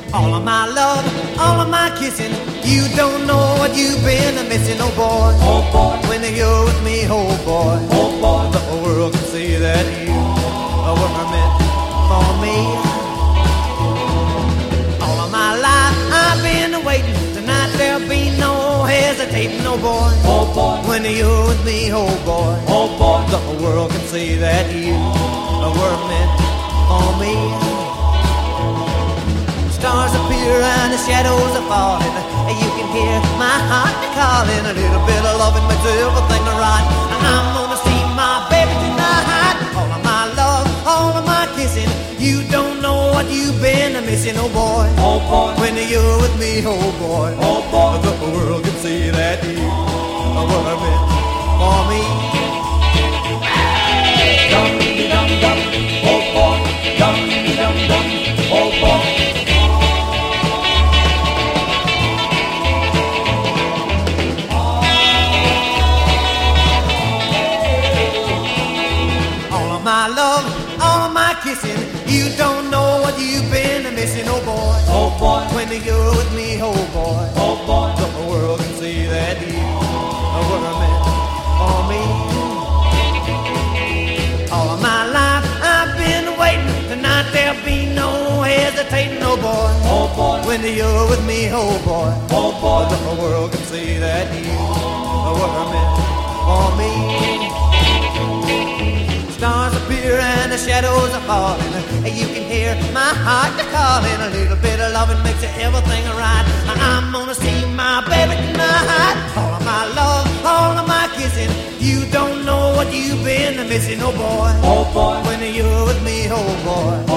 All of my love, all of my kissing. You don't know what you've been missing, oh boy. Oh boy, When you're with me, oh boy. oh boy, The whole world can see that you were meant for me. All of my life I've been waiting. Tonight there'll be no hesitating, oh boy. oh boy, When you're with me, oh boy. oh boy, The whole world can see that you were meant for me. Stars appear and the shadows are falling. You can hear my heart calling. A little bit of loving makes everything right. I'm gonna see my baby tonight. All of my love, all of my kissing. You don't know what you've been missing, oh boy. oh boy, When you're with me, oh boy. oh boy, The world can see that you were meant for me. dum dum dum, oh boy, dum dum dum, oh boy. All of my love, all of my kissing. You don't know what you've been missing, oh boy. Oh boy, When you're with me, oh boy. oh boy, The world can see that you were meant for me. All of my life I've been waiting. Tonight there'll be no hesitating, oh boy. oh boy, When you're with me, oh boy. oh boy, The world can see that you were meant for me. Stars appear and the shadows are falling. You can hear my heart calling. A little bit of loving makes everything right. I'm gonna see my baby tonight. All of my love, all of my kissing. You don't know what you've been missing, oh boy. oh boy, When you're with me, oh boy.